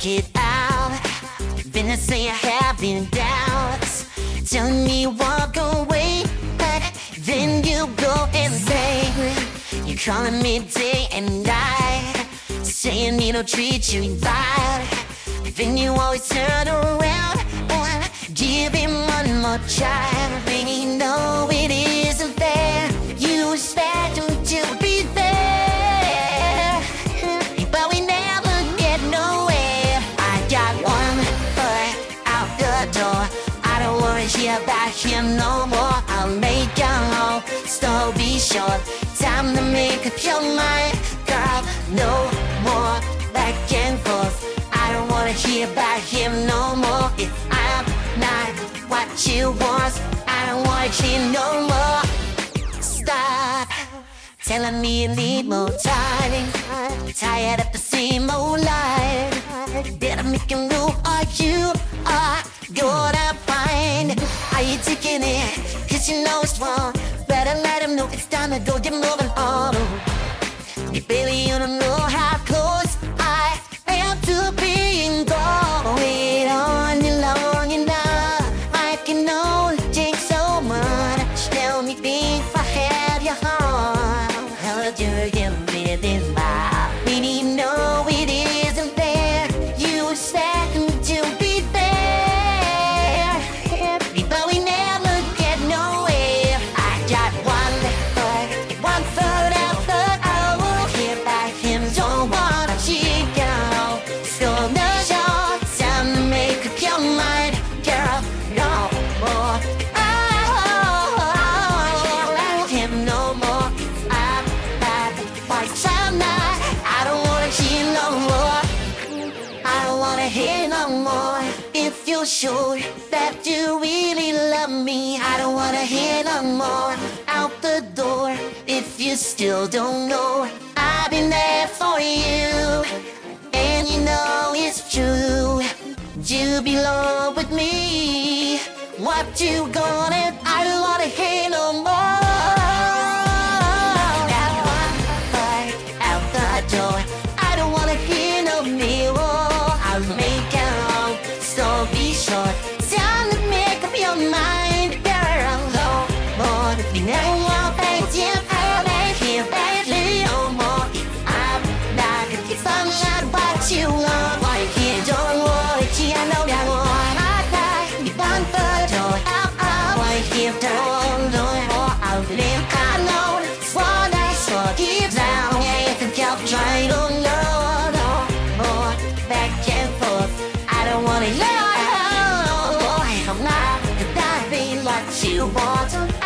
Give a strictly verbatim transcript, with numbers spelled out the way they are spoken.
it out. Then I say I have been doubts, telling me walk away, but then you go and say you're calling me day and night, saying it'll treat you right. Then you always turn around and give him one more try. Baby, no, it isn't fair. You expect him to be there, but we never get nowhere. I got one foot out the door. I don't worry about him no more. I'll make a home, so be sure. Time to make up your mind, girl. No more back and forth. I don't wanna hear about him no more. If I'm not what you want, I don't wanna hear no more. Stop telling me you need more time. Tired of the same old lie. Better make a move or you are gonna find. Are you taking it? Cause you know it's wrong. Better let him know it's time to go, you're moving on. Hey baby, you don't know how close I am to being gone. Wait on you long enough. I can only take so much. Tell me if I had your heart, how would you give me this vibe? Baby, you know it isn't fair. You expect me to be there, but we never get nowhere. I got one foot, one foot out, but I won't hear back him. Don't wanna cheat, girl. So no short time to make up your mind, girl. No more. Oh, I can't like him no more. I'm back by time night. I don't wanna hear no more. I don't wanna hear no more. If you're sure that you really love me, I don't wanna hear no more. Out the door, if you still don't know, I've been there for you, and you know it's true. You belong with me. What you gonna? I don't wanna hear no more. That one foot out the door. I don't wanna hear no more. I'll make it home, so be sure. Time to make up your mind, girl. No more. You never want back to I'll make it badly no more. I'm not gonna get some shot what you want. Why you can't don't worry, I know that one. I die, you one foot door. Out, out. Why you can't don't no more. I'll live, I know. One night, so keep down. Yeah, you can help try to know no more. Back and forth. I don't wanna know. I'm not gonna be what you want.